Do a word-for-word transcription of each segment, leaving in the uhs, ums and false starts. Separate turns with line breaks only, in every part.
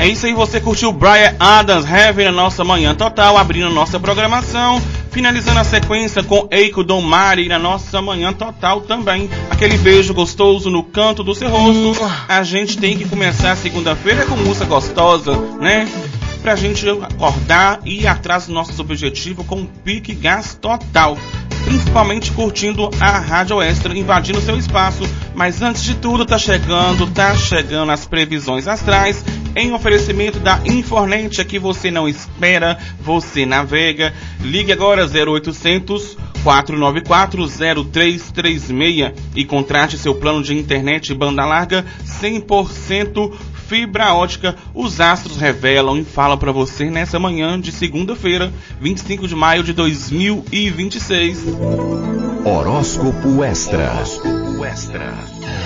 É isso aí, você curtiu Bryan Adams, Heaven, na nossa Manhã Total, abrindo nossa programação, finalizando a sequência com Eiko Don Mari na nossa Manhã Total também. Aquele beijo gostoso no canto do seu rosto. A gente tem que começar a segunda-feira com música gostosa, né? Pra gente acordar e ir atrás do nosso objetivo com um pique gás total. Principalmente curtindo a Rádio Extra, invadindo seu espaço. Mas antes de tudo, tá chegando, tá chegando as previsões astrais, em oferecimento da Infornet, que você não espera, você navega. Ligue agora zero oitocentos, quatro nove quatro, zero três três seis e contrate seu plano de internet banda larga cem por cento fibra ótica. Os astros revelam e falam para você nessa manhã de segunda-feira, vinte e cinco de maio de dois mil e vinte e seis.
Horóscopo Extra. Horóscopo Extra.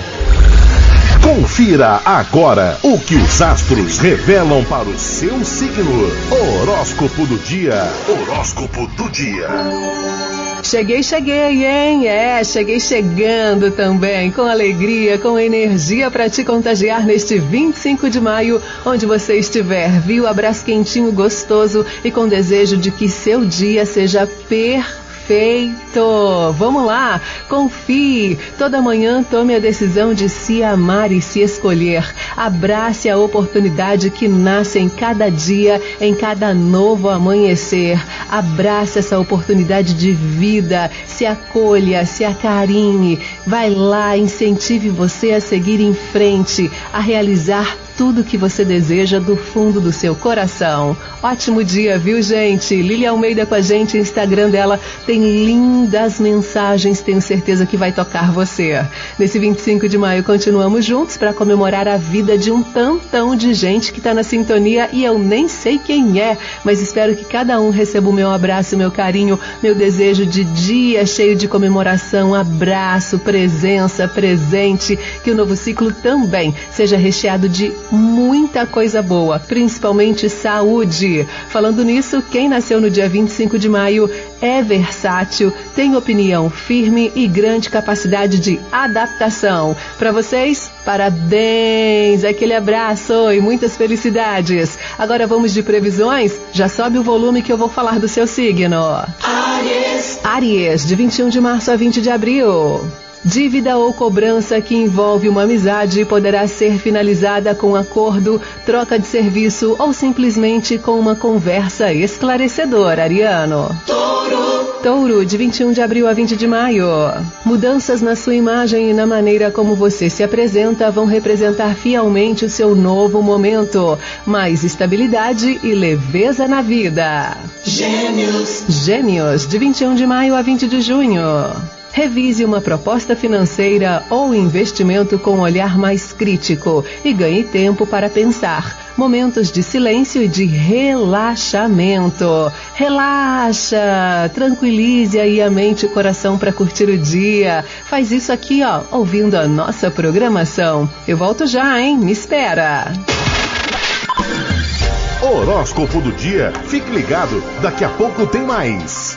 Confira agora o que os astros revelam para o seu signo. Horóscopo do dia. Horóscopo do dia.
Cheguei, cheguei, hein? É, cheguei chegando também, com alegria, com energia para te contagiar neste vinte e cinco de maio, onde você estiver, viu? Abraço quentinho, gostoso e com desejo de que seu dia seja perfeito. Perfeito! Vamos lá! Confie! Toda manhã tome a decisão de se amar e se escolher. Abrace a oportunidade que nasce em cada dia, em cada novo amanhecer. Abrace essa oportunidade de vida. Se acolha, se acarinhe. Vai lá, incentive você a seguir em frente, a realizar tudo que você deseja do fundo do seu coração. Ótimo dia, viu, gente? Lília Almeida com a gente, Instagram dela tem lindas mensagens, tenho certeza que vai tocar você. Nesse vinte e cinco de maio continuamos juntos para comemorar a vida de um tantão de gente que está na sintonia e eu nem sei quem é, mas espero que cada um receba o meu abraço, meu carinho, meu desejo de dia cheio de comemoração, abraço, presença, presente, que o novo ciclo também seja recheado de muita coisa boa, principalmente saúde. Falando nisso, quem nasceu no dia vinte e cinco de maio é versátil, tem opinião firme e grande capacidade de adaptação. Para vocês, parabéns, aquele abraço e muitas felicidades. Agora vamos de previsões? Já sobe o volume que eu vou falar do seu signo. Áries. Áries, de vinte e um de março a vinte de abril. Dívida ou cobrança que envolve uma amizade poderá ser finalizada com acordo, troca de serviço ou simplesmente com uma conversa esclarecedora, ariano. Touro. Touro, de vinte e um de abril a vinte de maio. Mudanças na sua imagem e na maneira como você se apresenta vão representar fielmente o seu novo momento. Mais estabilidade e leveza na vida. Gêmeos. Gêmeos, de vinte e um de maio a vinte de junho. Revise uma proposta financeira ou investimento com um olhar mais crítico e ganhe tempo para pensar. Momentos de silêncio e de relaxamento. Relaxa, tranquilize aí a mente e o coração para curtir o dia. Faz isso aqui, ó, ouvindo a nossa programação. Eu volto já, hein? Me espera.
Horóscopo do dia. Fique ligado, daqui a pouco tem mais.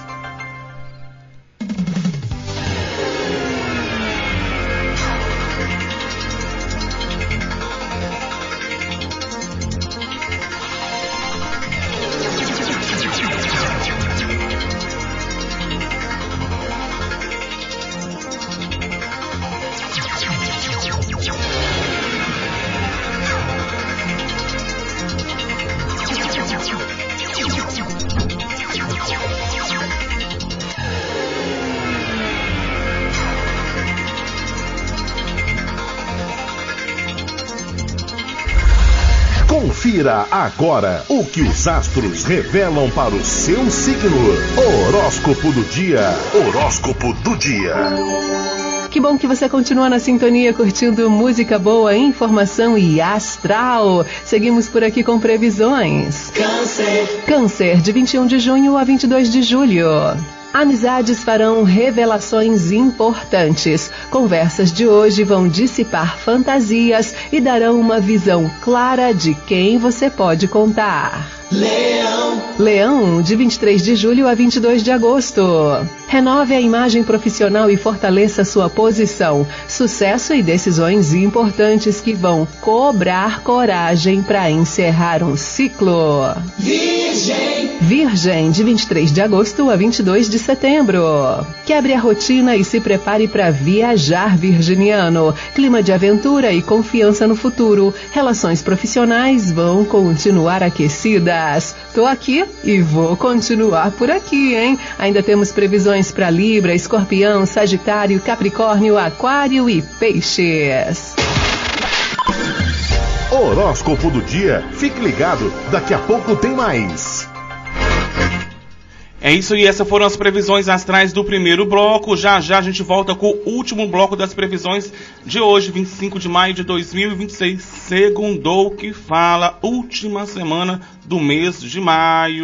Confira agora o que os astros revelam para o seu signo. Horóscopo do dia. Horóscopo do dia.
Que bom que você continua na sintonia curtindo música boa, informação e astral. Seguimos por aqui com previsões. Câncer. Câncer, de vinte e um de junho a vinte e dois de julho. Amizades farão revelações importantes. Conversas de hoje vão dissipar fantasias e darão uma visão clara de quem você pode contar. Leão. Leão, de vinte e três de julho a vinte e dois de agosto. Renove a imagem profissional e fortaleça sua posição. Sucesso e decisões importantes que vão cobrar coragem para encerrar um ciclo. Virgem. Virgem, de vinte e três de agosto a vinte e dois de setembro. Quebre a rotina e se prepare para viajar, virginiano. Clima de aventura e confiança no futuro. Relações profissionais vão continuar aquecidas. Tô aqui e vou continuar por aqui, hein? Ainda temos previsões para Libra, Escorpião, Sagitário, Capricórnio, Aquário e Peixes.
Horóscopo do dia. Fique ligado, daqui a pouco tem mais.
É isso, e essas foram as previsões astrais do primeiro bloco. Já já a gente volta com o último bloco das previsões de hoje, vinte e cinco de maio de dois mil e vinte e seis. Segundou que fala, última semana do mês de maio.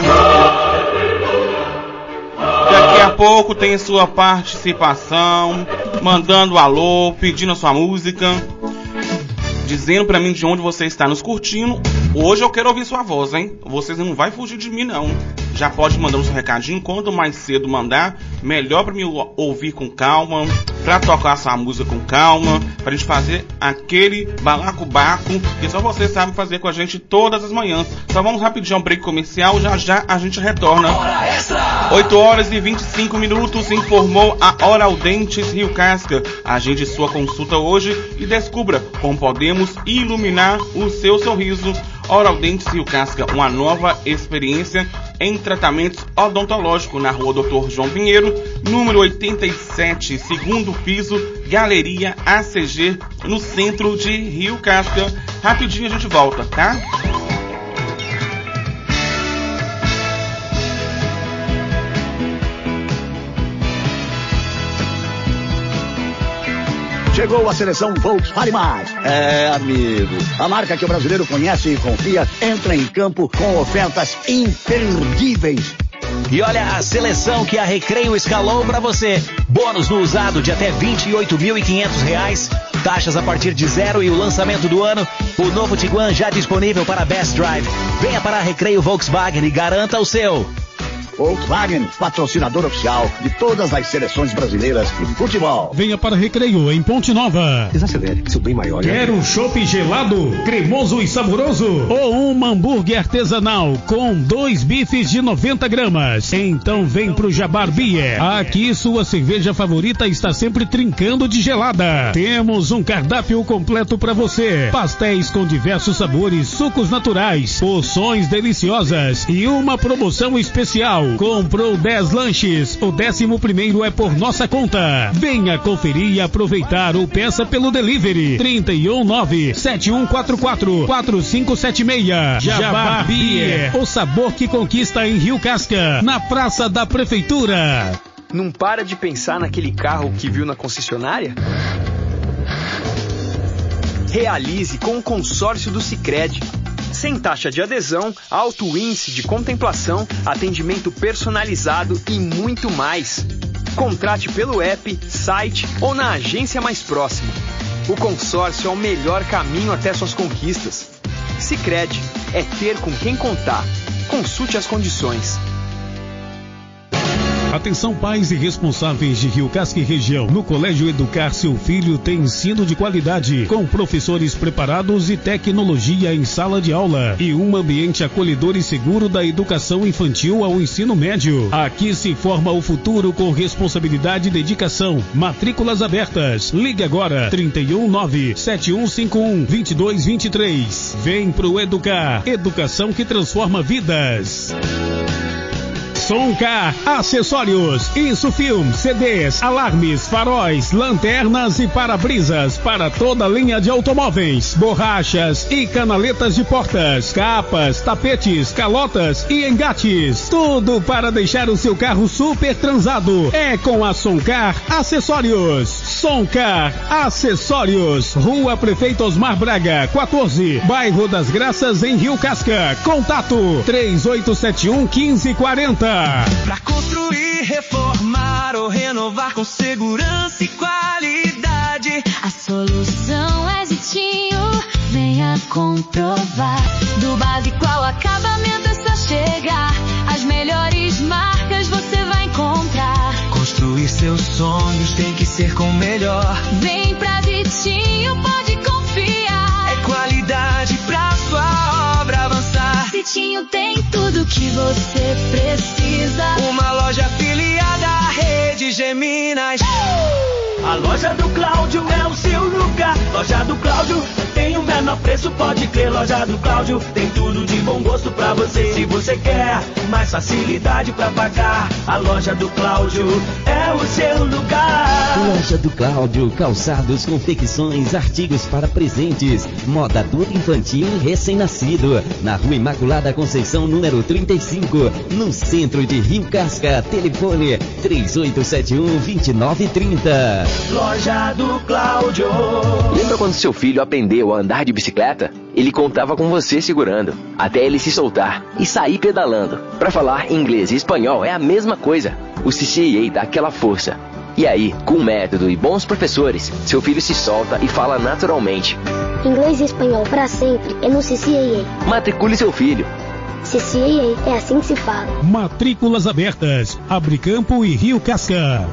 Daqui a pouco tem sua participação, mandando alô, pedindo a sua música, dizendo pra mim de onde você está nos curtindo. Hoje eu quero ouvir sua voz, hein? Vocês não vai fugir de mim, não. Já pode mandar o seu recadinho. Quanto mais cedo mandar, melhor pra me ouvir com calma, pra tocar sua música com calma, pra gente fazer aquele balacobaco que só você sabe fazer com a gente todas as manhãs. Só vamos rapidinho um break comercial, já já a gente retorna. oito horas e vinte e cinco minutos, informou a Oral Dentes Rio Casca. Agende sua consulta hoje e descubra como podemos iluminar o seu sorriso. Oral Dentes Rio Casca, uma nova experiência em tratamentos odontológicos na rua doutor João Pinheiro, número oitenta e sete, segundo piso, Galeria A C G, no centro de Rio Casca. Rapidinho a gente volta, tá?
Chegou a seleção Volkswagen Mais. É, amigo, a marca que o brasileiro conhece e confia entra em campo com ofertas imperdíveis.
E olha a seleção que a Recreio escalou para você. Bônus no usado de até vinte e oito mil e quinhentos reais. Taxas a partir de zero e o lançamento do ano. O novo Tiguan já disponível para Best Drive. Venha para a Recreio Volkswagen e garanta o seu.
Volkswagen, patrocinador oficial de todas as seleções brasileiras de futebol.
Venha para Recreio, em Ponte Nova.
Desacelere, seu bem maior.
Quer um chopp gelado, cremoso e saboroso? Ou um hambúrguer artesanal com dois bifes de noventa gramas? Então vem pro Jabar Beer. Aqui sua cerveja favorita está sempre trincando de gelada. Temos um cardápio completo para você. Pastéis com diversos sabores, sucos naturais, porções deliciosas e uma promoção especial. Comprou dez lanches, o décimo primeiro é por nossa conta. Venha conferir e aproveitar ou peça pelo delivery. trinta e um nove sete um quatro quatro quatro cinco sete seis. Jabá Beer, o sabor que conquista em Rio Casca, na Praça da Prefeitura.
Não para de pensar naquele carro que viu na concessionária? Realize com o consórcio do Sicredi. Sem taxa de adesão, alto índice de contemplação, atendimento personalizado e muito mais. Contrate pelo app, site ou na agência mais próxima. O consórcio é o melhor caminho até suas conquistas. Sicredi, é ter com quem contar. Consulte as condições.
Atenção pais e responsáveis de Rio Casca e região. No Colégio Educar seu filho tem ensino de qualidade, com professores preparados e tecnologia em sala de aula e um ambiente acolhedor e seguro da educação infantil ao ensino médio. Aqui se forma o futuro com responsabilidade e dedicação. Matrículas abertas. Ligue agora trinta e um nove sete um cinco um dois dois dois três. Vem pro Educar. Educação que transforma vidas. Soncar, acessórios, Insufilm, C Ds, alarmes, faróis, lanternas e para-brisas para toda a linha de automóveis, borrachas e canaletas de portas, capas, tapetes, calotas e engates. Tudo para deixar o seu carro super transado. É com a Soncar Acessórios. Soncar Acessórios, Rua Prefeito Osmar Braga, quatorze, Bairro das Graças, em Rio Casca. Contato três oito sete um um cinco quatro zero.
Pra construir, reformar ou renovar com segurança e qualidade,
a solução é Zitinho, venha comprovar. Do básico ao acabamento, chegar. As melhores marcas você vai encontrar.
Construir seus sonhos tem que ser com o melhor.
Vem pra Vitinho, pode confiar.
É qualidade pra sua obra avançar.
Vitinho tem tudo que você precisa.
Uma loja afiliada à Rede Geminas.
A loja do Cláudio é o seu lugar. Loja do Cláudio tem o menor preço, pode crer. Loja do Cláudio tem tudo de bom gosto pra você. Se você quer mais facilidade pra pagar, a loja do Cláudio é o seu lugar.
Loja do Cláudio, calçados, confecções, artigos para presentes, moda adulta, infantil e recém-nascido. Na Rua Imaculada Conceição, número trinta e cinco, no centro de Rio Casca. Telefone três oito sete um, dois nove três zero.
Loja do Cláudio.
Lembra quando seu filho aprendeu a andar de bicicleta? Ele contava com você segurando, até ele se soltar e sair pedalando. Para falar inglês e espanhol é a mesma coisa. O C C A dá aquela força. E aí, com método e bons professores, seu filho se solta e fala naturalmente.
Inglês e espanhol para sempre é no C C A A.
Matricule seu filho.
C C A A, é assim que se fala.
Matrículas abertas. Abre Campo e Rio Casca.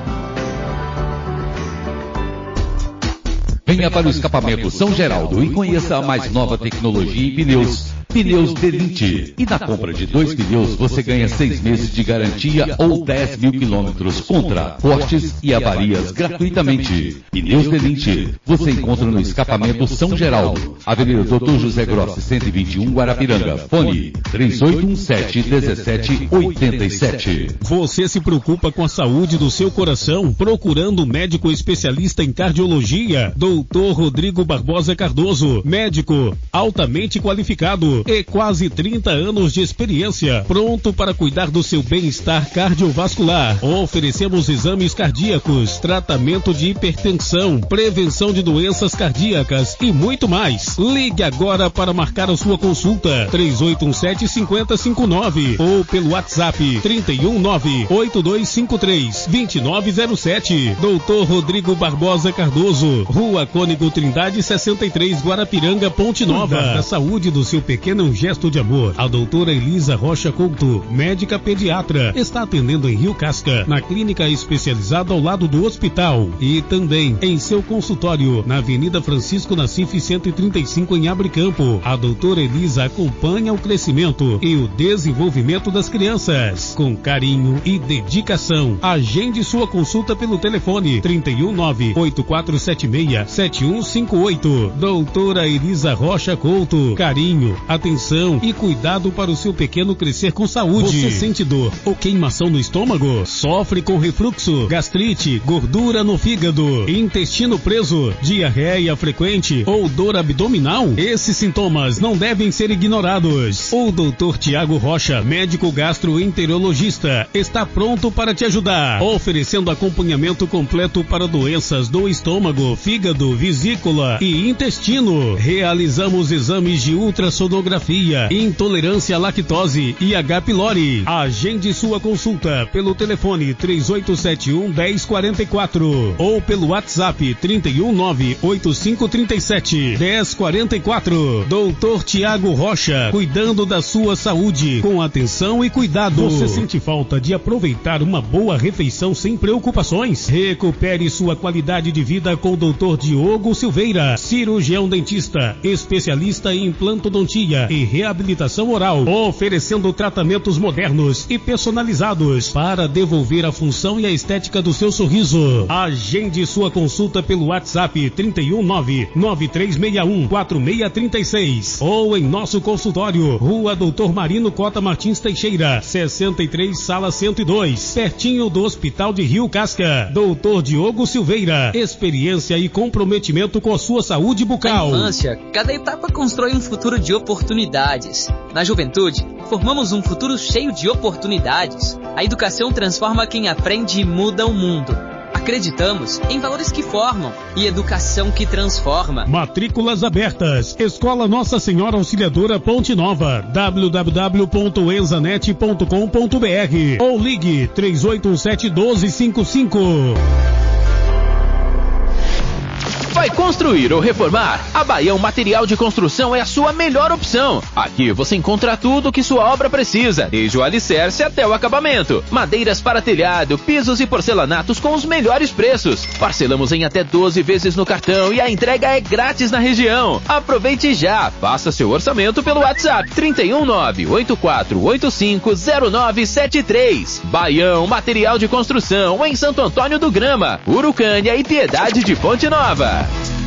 Venha para o escapamento São Geraldo e conheça a mais nova tecnologia em pneus. Pneus D vinte. E na compra de dois pneus você ganha seis meses de garantia ou dez mil quilômetros contra cortes e avarias gratuitamente. Pneus D vinte você encontra no escapamento São Geraldo, Avenida Doutor José Grossi, cento e vinte e um, Guarapiranga. Fone três oito um sete, um sete oito sete.
Você se preocupa com a saúde do seu coração, procurando um médico especialista em cardiologia? doutor Rodrigo Barbosa Cardoso, médico altamente qualificado e quase trinta anos de experiência, pronto para cuidar do seu bem-estar cardiovascular. Oferecemos exames cardíacos, tratamento de hipertensão, prevenção de doenças cardíacas e muito mais. Ligue agora para marcar a sua consulta, três oito um sete, cinco zero cinco nove ou pelo WhatsApp trinta e um, nove oito dois cinco três, dois nove zero sete. doutor Rodrigo Barbosa Cardoso, Rua Cônigo Trindade sessenta e três, Guarapiranga, Ponte Nova. Cuidar da saúde do seu pequeno é um gesto de amor. A doutora Elisa Rocha Couto, médica pediatra, está atendendo em Rio Casca, na clínica especializada ao lado do hospital e também em seu consultório, na Avenida Francisco Nassif cento e trinta e cinco, em Abricampo. A doutora Elisa acompanha o crescimento e o desenvolvimento das crianças com carinho e dedicação. Agende sua consulta pelo telefone trinta e um, nove oito quatro sete seis, sete um cinco oito. Doutora Elisa Rocha Couto, carinho, atenção e cuidado para o seu pequeno crescer com saúde. Você sente dor ou queimação no estômago? Sofre com refluxo, gastrite, gordura no fígado, intestino preso, diarreia frequente ou dor abdominal? Esses sintomas não devem ser ignorados. O doutor Tiago Rocha, médico gastroenterologista, está pronto para te ajudar, oferecendo acompanhamento completo para doenças do estômago, fígado, vesícula e intestino. Realizamos exames de ultrassonografia, intolerância à lactose e H. pylori. Agende sua consulta pelo telefone três oito sete um, um zero quatro quatro ou pelo WhatsApp trinta e um, nove oito cinco três sete, um zero quatro quatro. doutor Tiago Rocha, cuidando da sua saúde com atenção e cuidado. Você sente falta de aproveitar uma boa refeição sem preocupações? Recupere sua qualidade de vida com o doutor Diogo Silveira, cirurgião dentista, especialista em implantodontia e reabilitação oral, oferecendo tratamentos modernos e personalizados para devolver a função e a estética do seu sorriso. Agende sua consulta pelo WhatsApp trinta e um, nove nove três seis um, quatro seis três seis ou em nosso consultório, Rua doutor Marino Cota Martins Teixeira, sessenta e três, sala cento e dois, pertinho do Hospital de Rio Casca. doutor Diogo Silveira, experiência e comprometimento com a sua saúde bucal.
Na infância, cada etapa constrói um futuro de oportunidades. Na juventude, formamos um futuro cheio de oportunidades. A educação transforma quem aprende e muda o mundo. Acreditamos em valores que formam e educação que transforma.
Matrículas abertas. Escola Nossa Senhora Auxiliadora Ponte Nova. w w w ponto enzanet ponto com ponto b r ou ligue três oito um sete, um dois cinco cinco.
Vai construir ou reformar? A Baião Material de Construção é a sua melhor opção. Aqui você encontra tudo o que sua obra precisa, desde o alicerce até o acabamento. Madeiras para telhado, pisos e porcelanatos com os melhores preços. Parcelamos em até doze vezes no cartão e a entrega é grátis na região. Aproveite já, faça seu orçamento pelo WhatsApp trinta e um nove, oito quatro oito cinco, zero nove sete três. Baião Material de Construção em Santo Antônio do Grama, Urucânia e Piedade de Ponte Nova.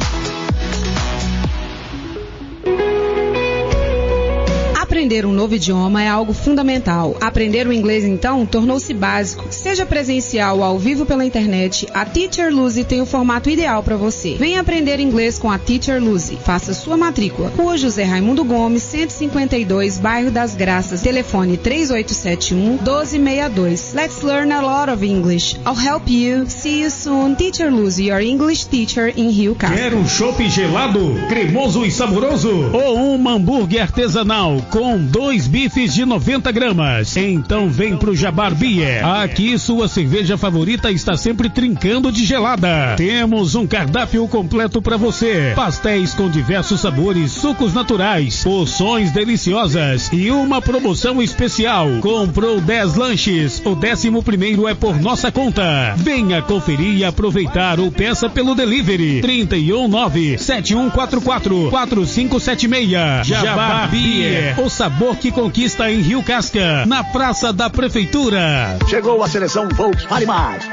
Aprender um novo idioma é algo fundamental. Aprender o inglês, então, tornou-se básico. Seja presencial ou ao vivo pela internet, a Teacher Lucy tem o formato ideal para você. Venha aprender inglês com a Teacher Lucy. Faça sua matrícula. Rua José Raimundo Gomes, cento e cinquenta e dois, Bairro das Graças. Telefone três oito sete um, um dois seis dois. Let's learn a lot of English. I'll help you. See you soon. Teacher Lucy, your English teacher in Rio Castro.
Quer um chopp gelado, cremoso e saboroso? Ou um hambúrguer artesanal com dois bifes de noventa gramas? Então vem pro Jabar Beer. Aqui sua cerveja favorita está sempre trincando de gelada. Temos um cardápio completo para você. Pastéis com diversos sabores, sucos naturais, porções deliciosas e uma promoção especial. Comprou dez lanches, o décimo primeiro é por nossa conta. Venha conferir e aproveitar ou peça pelo delivery trinta e um nove, sete um quatro quatro, quatro cinco sete seis. Jabar Beer, o sabor que conquista em Rio Casca, na Praça da Prefeitura.
Chegou a seleção Volkswagen.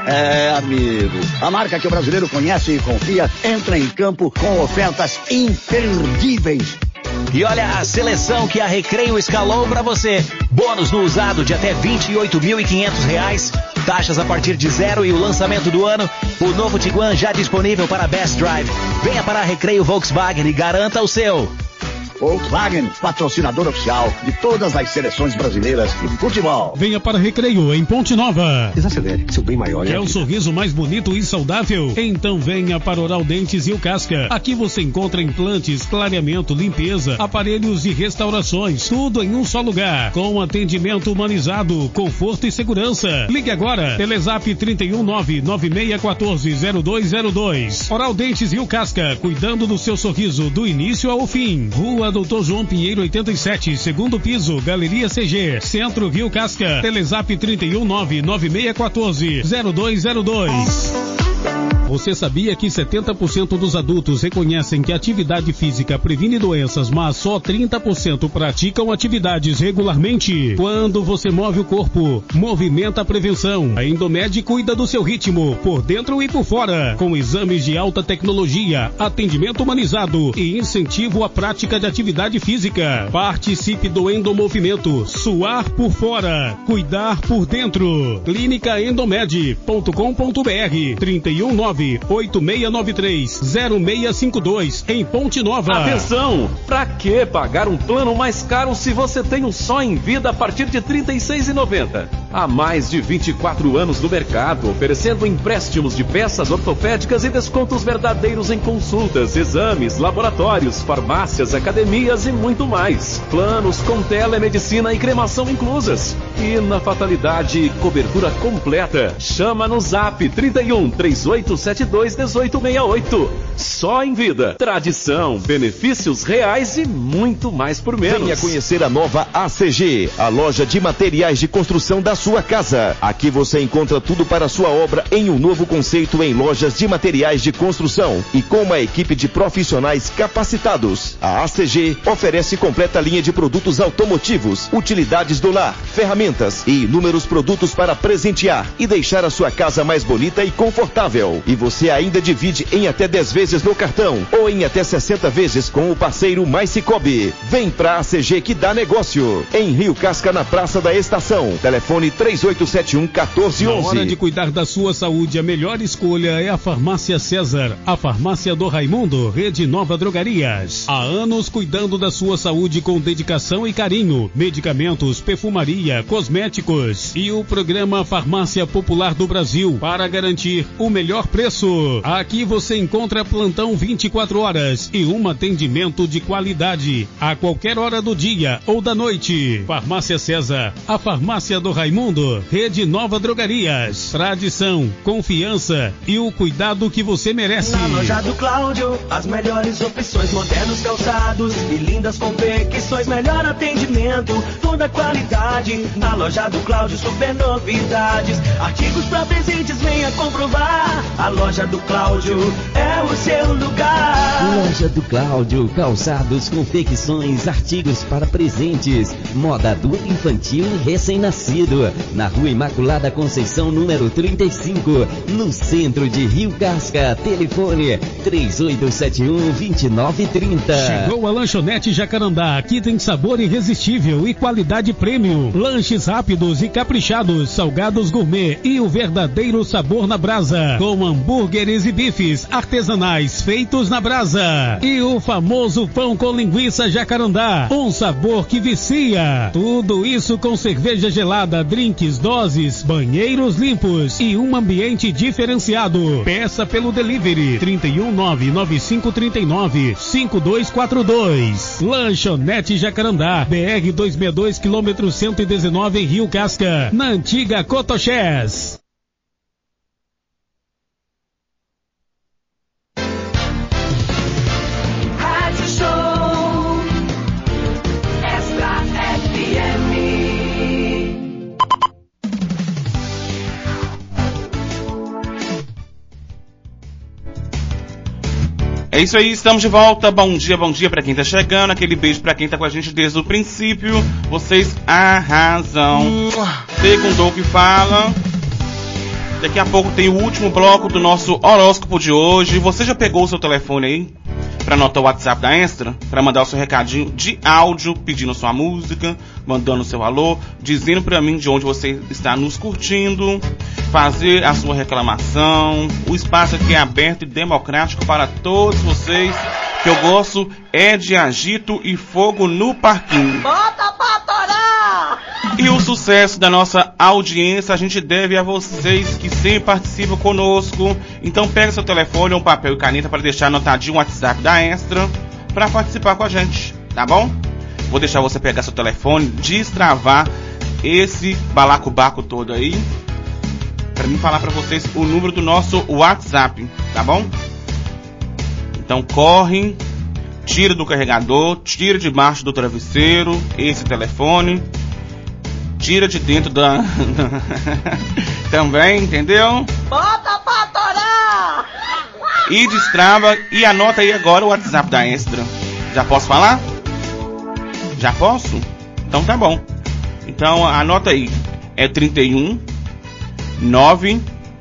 É, amigo, a marca que o brasileiro conhece e confia entra em campo com ofertas imperdíveis.
E olha a seleção que a Recreio escalou para você. Bônus no usado de até vinte e oito mil e quinhentos reais. Taxas a partir de zero e o lançamento do ano. O novo Tiguan já disponível para Best Drive. Venha para a Recreio Volkswagen e garanta o seu.
Volkswagen, patrocinador oficial de todas as seleções brasileiras de futebol.
Venha para Recreio, em Ponte Nova.
Desacelere, seu bem maior.
Quer o sorriso mais bonito e saudável? Então venha para Oral Dentes e o Casca. Aqui você encontra implantes, clareamento, limpeza, aparelhos e restaurações. Tudo em um só lugar. Com atendimento humanizado, conforto e segurança. Ligue agora. Telezap trinta e um nove, nove seis um quatro, zero dois zero dois. Oral Dentes e o Casca, cuidando do seu sorriso do início ao fim. Rua Doutor João Pinheiro oitenta e sete, segundo piso, Galeria C G, Centro Rio Casca. Telezap trinta e um nove, nove seis um quatro, zero dois zero dois. Você sabia que setenta por cento dos adultos reconhecem que a atividade física previne doenças, mas só trinta por cento praticam atividades regularmente? Quando você move o corpo, movimenta a prevenção. A Endomed cuida do seu ritmo, por dentro e por fora, com exames de alta tecnologia, atendimento humanizado e incentivo à prática de atividade física. Participe do Endomovimento. Suar por fora, cuidar por dentro. clínica endomed ponto com ponto br trinta e um nove, oito seis nove três, zero seis cinco dois em Ponte Nova.
Atenção! Pra que pagar um plano mais caro se você tem um só em vida a partir de trinta e seis reais e noventa centavos? Há mais de vinte e quatro anos no mercado, oferecendo empréstimos de peças ortopédicas e descontos verdadeiros em consultas, exames, laboratórios, farmácias, academias e muito mais. Planos com telemedicina e cremação inclusas. E na fatalidade, cobertura completa. Chama no Zap trinta e um, três oito sete dois, um oito seis oito. Só em vida. Tradição, benefícios reais e muito mais por menos.
Venha conhecer a nova A C G, a loja de materiais de construção da sua casa. Aqui você encontra tudo para a sua obra em um novo conceito em lojas de materiais de construção e com uma equipe de profissionais capacitados. A A C G oferece completa linha de produtos automotivos, utilidades do lar, ferramentas e inúmeros produtos para presentear e deixar a sua casa mais bonita e confortável. E você ainda divide em até dez vezes no cartão ou em até sessenta vezes com o parceiro Mais Cicobi. Vem pra A C G que dá negócio. Em Rio Casca, na Praça da Estação. Telefone três oito sete um, um quatro um um.
Na hora de cuidar da sua saúde, a melhor escolha é a Farmácia César, a farmácia do Raimundo, Rede Nova Drogarias. Há anos cuidando da sua saúde com dedicação e carinho. Medicamentos, perfumaria, cosméticos e o programa Farmácia Popular do Brasil para garantir o melhor preço. Aqui você encontra plantão vinte e quatro horas e um atendimento de qualidade a qualquer hora do dia ou da noite. Farmácia César, a farmácia do Raimundo. mundo. Rede Nova Drogarias. Tradição, confiança e o cuidado que você merece.
Na loja do Cláudio, as melhores opções, modernos calçados e lindas confecções, melhor atendimento, toda qualidade. Na loja do Cláudio, super novidades, artigos pra presentes, venha comprovar. A loja do Cláudio é o seu lugar.
Loja do Cláudio, calçados, confecções, artigos para presentes, moda adulta, infantil e recém-nascido. Na Rua Imaculada Conceição, número trinta e cinco, no centro de Rio Casca. Telefone três oito sete um, dois nove três zero.
Chegou a Lanchonete Jacarandá. Aqui tem sabor irresistível e qualidade premium. Lanches rápidos e caprichados, salgados gourmet e o verdadeiro sabor na brasa. Com hambúrgueres e bifes artesanais feitos na brasa. E o famoso pão com linguiça Jacarandá. Um sabor que vicia. Tudo isso com cerveja gelada, drinks, doses, banheiros limpos e um ambiente diferenciado. Peça pelo delivery trinta e um, nove nove cinco trinta e nove, cinco dois quatro dois. Lanchonete Jacarandá, B R duzentos e sessenta e dois, quilômetro cento e dezenove, em Rio Casca, na antiga Cotoxés.
Rádio Show Extra F M.
É isso aí, estamos de volta. Bom dia, bom dia pra quem tá chegando. Aquele beijo pra quem tá com a gente desde o princípio. Vocês arrasam. Segundo o que fala. Daqui a pouco tem o último bloco do nosso horóscopo de hoje. Você já pegou o seu telefone aí pra anotar o WhatsApp da Extra? Pra mandar o seu recadinho de áudio, pedindo sua música, mandando seu alô, dizendo pra mim de onde você está nos curtindo, fazer a sua reclamação. O espaço aqui é aberto e democrático para todos vocês, que eu gosto é de agito e fogo no parquinho.
Bota pra torar!
E o sucesso da nossa audiência a gente deve a vocês que sempre participam conosco. Então pega seu telefone, um papel e caneta para deixar anotadinho o WhatsApp da Extra para participar com a gente, tá bom? Vou deixar você pegar seu telefone, destravar esse balacobaco todo aí, para mim falar para vocês o número do nosso WhatsApp, tá bom? Então corre, tira do carregador, tira debaixo do travesseiro esse telefone, tira de dentro da... também, entendeu?
Bota pra torar!
E destrava e anota aí agora o WhatsApp da Extra. Já posso falar? Já posso? Então tá bom. Então anota aí. É trinta e um, nove,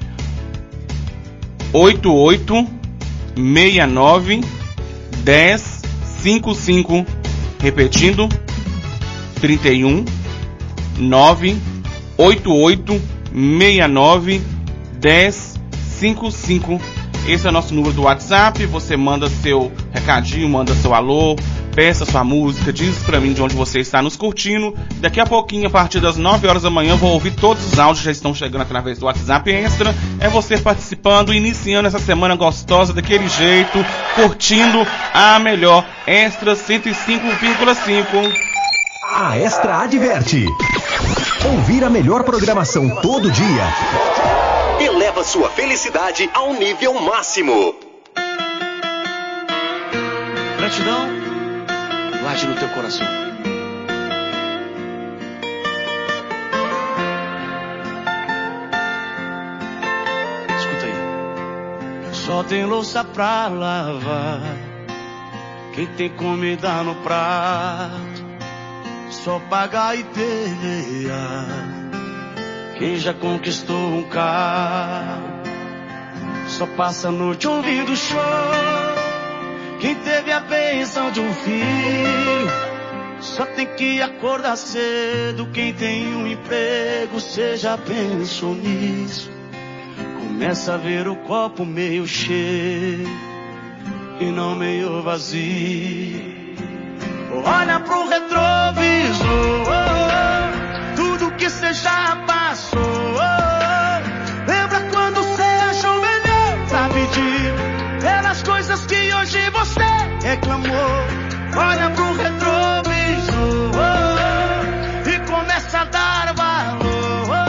oito oito, seis nove, dez, cinquenta e cinco. Repetindo. trinta e um, nove, oito oito, seis nove, dez, cinquenta e cinco. Esse é o nosso número do WhatsApp. Você manda seu recadinho, manda seu alô, peça sua música, diz pra mim de onde você está nos curtindo. Daqui a pouquinho, a partir das nove horas da manhã, eu vou ouvir todos os áudios que já estão chegando através do WhatsApp Extra. É você participando, iniciando essa semana gostosa daquele jeito, curtindo a melhor Extra cento e cinco vírgula cinco.
A Extra adverte. Ouvir a melhor programação todo dia eleva sua felicidade ao nível máximo.
Gratidão late no teu coração. Escuta aí. Só tem louça pra lavar, quem tem comida no prato, só pagar e pelear. Quem já conquistou um carro, só passa a noite ouvindo show. Quem teve a bênção de um filho, só tem que acordar cedo. Quem tem um emprego, cê já pensou nisso? Começa a ver o copo meio cheio e não meio vazio. Olha pro retrovisor, tudo que cê já passou. Lembra quando cê achou melhor pra pedir pelas coisas que hoje você reclamou. Olha pro retrovisor e começa a dar valor.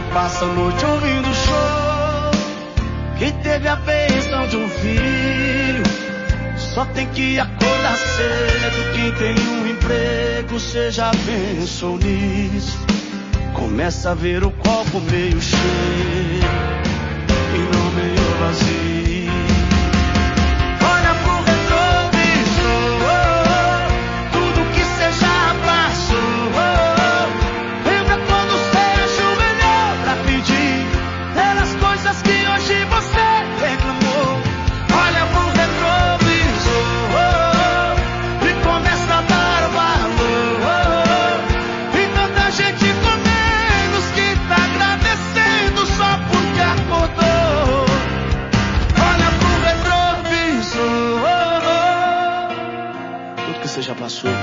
só passa a noite ouvindo show. Quem teve a benção de um filho só tem que acordar cedo. Quem tem um emprego, seja bênção nisso. Começa a ver o copo meio cheio e não meio vazio. Olha pro retrovisor, tudo que cê já passou. Lembra quando cê ajoelhou pra pedir pelas coisas que hoje você reclamou. Olha pro retrovisor e começa a dar valor. E tanta gente com menos que tá agradecendo só porque acordou. Olha pro retrovisor, tudo que você já passou.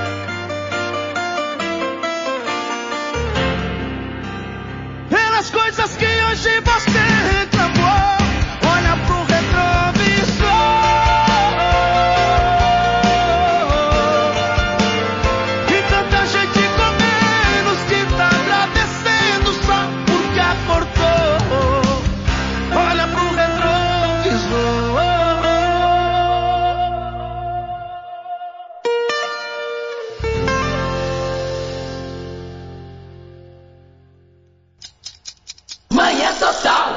Pelas coisas que hoje você reclamou. Olha pro retrovisor e tanta gente com menos que tá agradecendo só porque acordou. Olha pro retrovisor.
Manhã Total.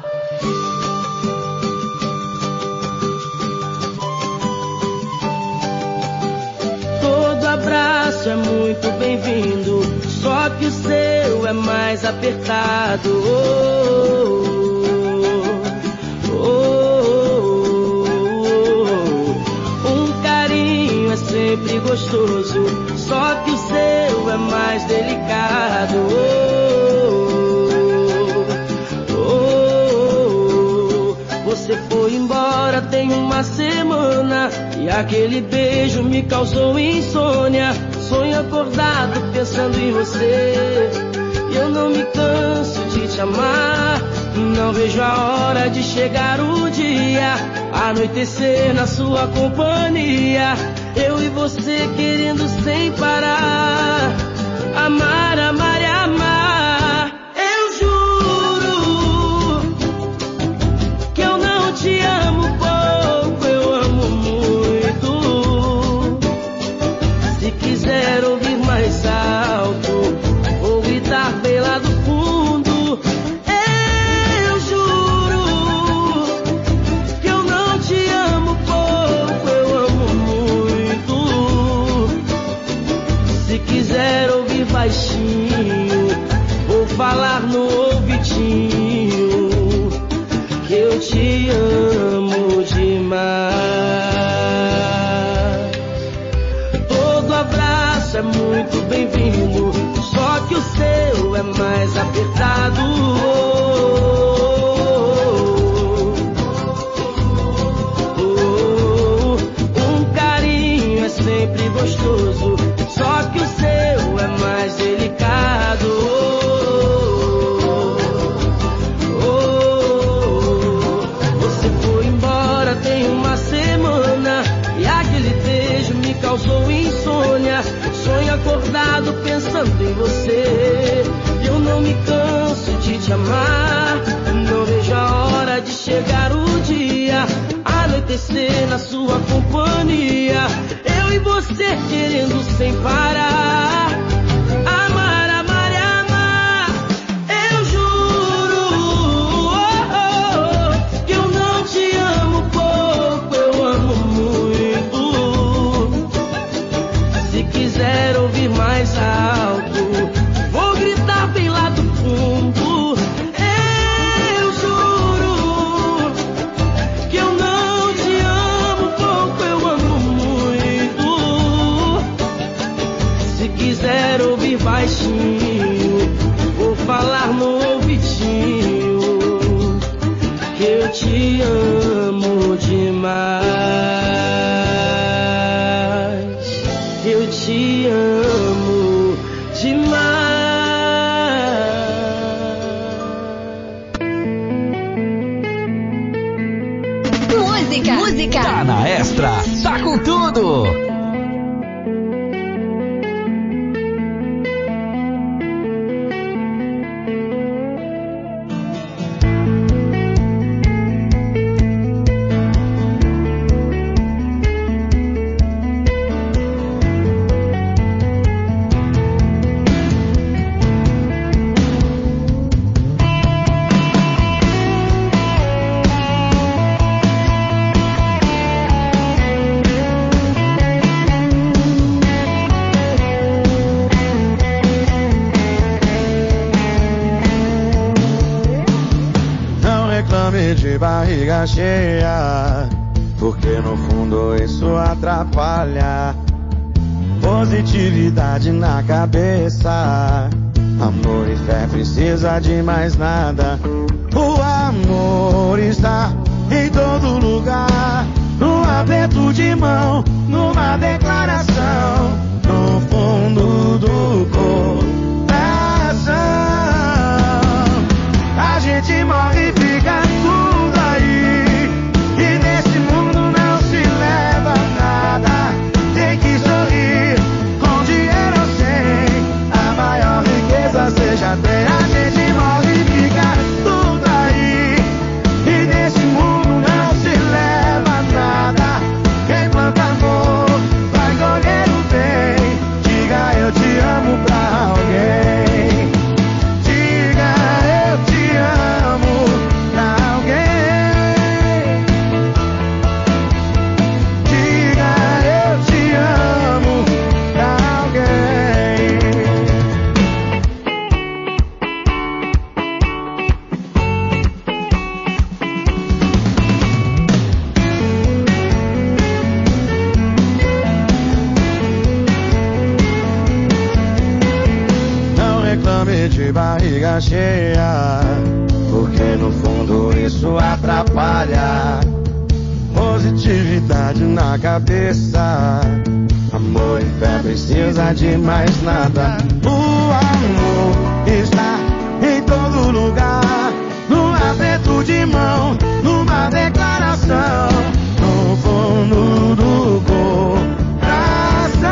Todo abraço é muito bem-vindo, só que o seu é mais apertado. Oh, oh, oh, oh. Um carinho é sempre gostoso, só que o seu é mais delicado. Oh, oh, oh. Você foi embora tem uma semana e aquele beijo me causou insônia. Sonho acordado pensando em você e eu não me canso de te amar. Não vejo a hora de chegar o dia, anoitecer na sua companhia. Eu e você querendo sem parar, amar, amar e amar. Eu juro que eu não te amo pouco, eu amo muito. Se quiser ouvir mais alto, vou gritar bem lá do fundo. Eu juro que eu não te amo pouco, eu amo muito. Se quiser ouvir baixinho, vou falar no ouvidinho que eu te amo demais. Todo abraço é muito bem-vindo, só que o seu é mais apertado. Oh, oh, oh. Um carinho é sempre gostoso, só que o seu é mais delicado. Oh, oh, oh. Você foi embora tem uma semana e aquele beijo me causou insônia. Sonho acordado pensando em você e eu não me canso de te amar. Não vejo a hora de chegar o dia, anoitecer na sua companhia. Eu e você querendo sem parar, amar, amar e amar. Eu juro oh, oh, que eu não te amo pouco, eu amo muito. Se quiser ouvir mais alto, vou gritar bem lá do fundo. Eu juro que eu não te amo pouco, eu amo muito. Se quiser ouvir baixinho, vou falar no ouvidinho que eu te amo demais. Eu te amo demais.
Música, música. Tá na Extra, tá com tudo.
de barriga cheia, porque no fundo isso atrapalha. Positividade na cabeça, amor e fé precisa de mais nada. O amor está em todo lugar, no aperto de mão, numa declaração, no fundo do coração. A gente morre e fica tudo aí, e nesse mundo não se leva nada. Tem que sorrir, com dinheiro ou sem, a maior riqueza seja ter. A gente morre e fica tudo aí, e nesse mundo não se leva nada. Quem planta amor vai colher o bem. Diga eu te amo pra alguém. Diga eu te amo pra alguém. Diga eu te amo pra alguém. Não reclame de barriga cheia, porque no fundo isso atrapalha. Positividade na cabeça, amor e fé precisa de mais nada. O amor está em todo lugar, no aperto de mão, numa declaração, no fundo do coração.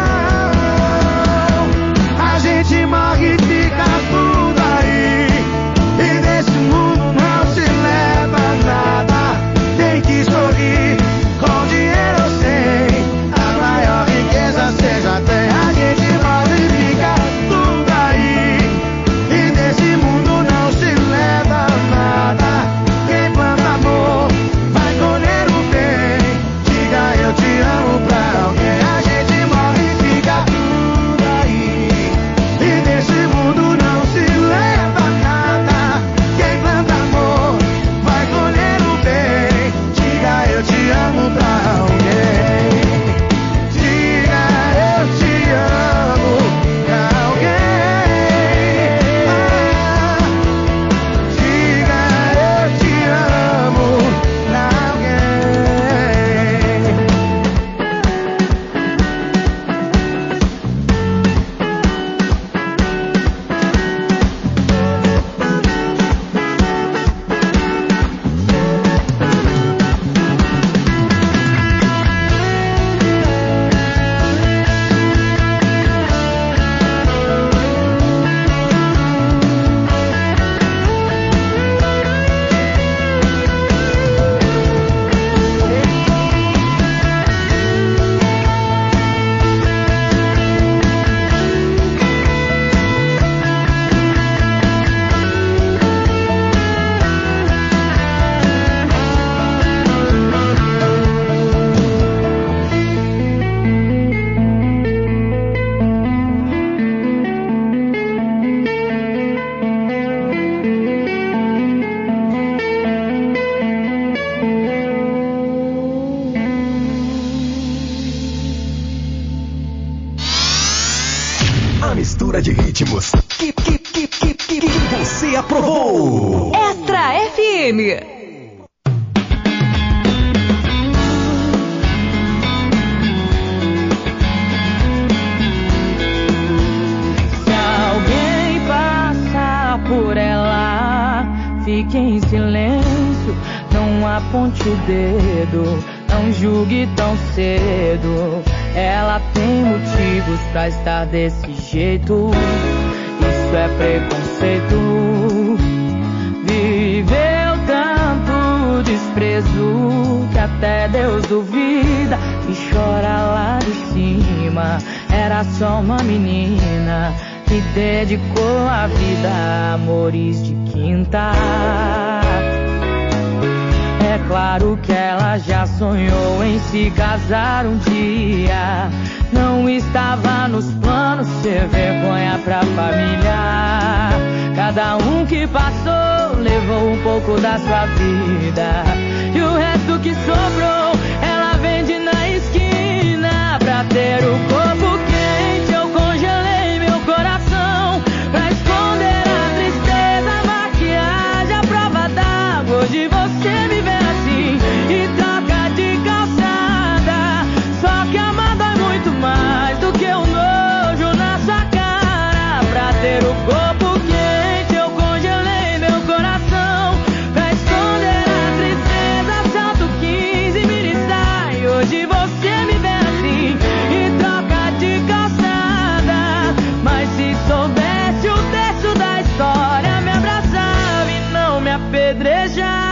A gente morre e fica tudo aí, e nesse mundo não se leva nada. Tem que sorrir, com dinheiro ou sem, a maior riqueza seja ter. A gente morre e fica tudo aí, e nesse mundo não se leva nada. Quem planta amor vai colher o bem. Diga eu te amo pra alguém. A gente morre e fica tudo aí, e nesse mundo não se leva nada. Quem planta amor vai colher o bem. Diga eu te amo pra alguém. Diga eu te amo pra alguém. Ah, diga eu te amo pra alguém.
A mistura de ritmos que, que, que, que, que, que você aprovou.
Extra F M.
Por ela, fique em silêncio, não aponte o dedo, não julgue tão cedo. Ela tem motivos pra estar desse jeito, isso é preconceito. Viveu tanto desprezo que até Deus duvida e chora lá de cima. Era só uma menina que dedicou a vida a amores de quinta. É claro que ela já sonhou em se casar um dia. Não estava nos planos ser vergonha pra família. Cada um que passou levou um pouco pouco da sua vida. E o resto que sobrou, ela vende na esquina. Pra ter o corpo quente, eu congelei meu coração. Pra esconder a tristeza, a maquiagem, a prova d'água. Hoje você me vê assim e troca de calçada. Só que amar dói muito mais do que um nojo na sua cara. Pra ter o corpo quente, eu congelei meu coração. Pra esconder a tristeza, salto quinze mini sai. Hoje você me vê assim e troca de calçada. Mas se soubesse o texto da história, me abraçava e não me apedrejava.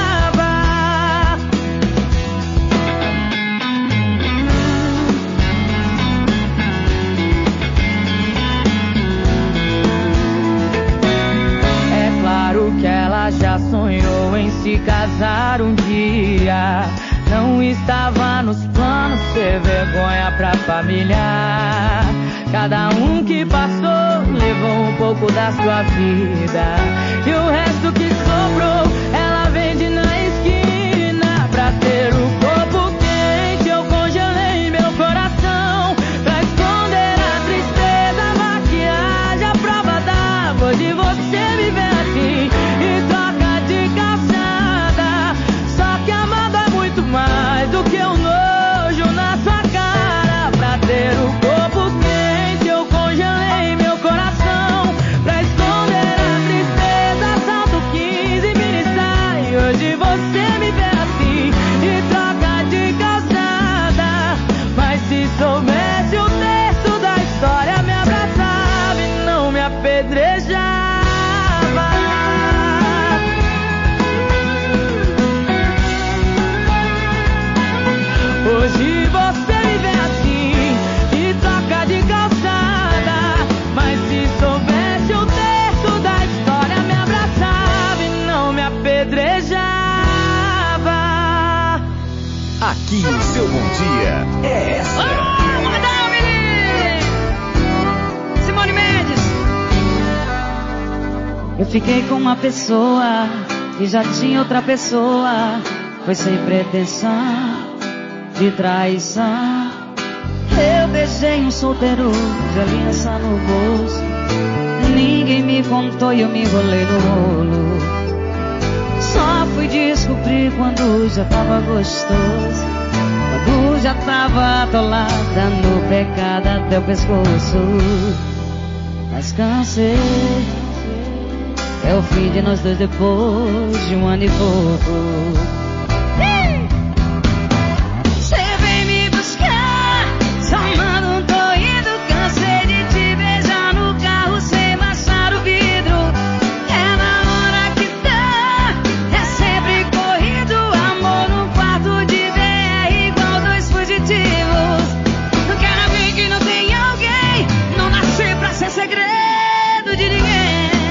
É claro que ela já sonhou em se casar um dia. Não estava nos planos ser vergonha pra família. Cada um que passou levou um pouco da sua vida. E o resto que sobrou, ela vende na esquina. Pra ter o corpo quente, eu congelei meu coração. Pra esconder a tristeza, a maquiagem, a prova d'água. Hoje você me vê assim e troca de calçada. Só que amar dói muito mais do que um nojo na sua cara. Pra ter o corpo quente, eu congelei meu coração. Pra esconder a tristeza, salto quinze mini sai. Hoje você me vê assim e troca de calçada. Mas se soubesse o texto da história, me abraçava e não me apedrejava. Hoje você me vê assim e troca de calçada. Mas se soubesse o texto da história, me abraçava e não me apedrejava.
Aqui o seu bom dia é essa.
Oh, madame! Simone Mendes.
Eu fiquei com uma pessoa e já tinha outra pessoa. Foi sem pretensão de traição. Eu beijei um solteiro de aliança no bolso. Ninguém me contou e eu me enrolei no rolo. Só fui descobrir quando já tava gostoso. Quando já tava atolada no pecado até o pescoço. Mas cansei. É o fim de nós dois depois de um ano e pouco.
Cê vem me buscar, só manda um tô indo. Cansei de te beijar no carro sem baixar o vidro. É na hora que dá, é sempre corrido. Amor no quarto de B R igual dois fugitivos. Não quero alguém que não tem alguém. Não nasci pra ser segredo de ninguém.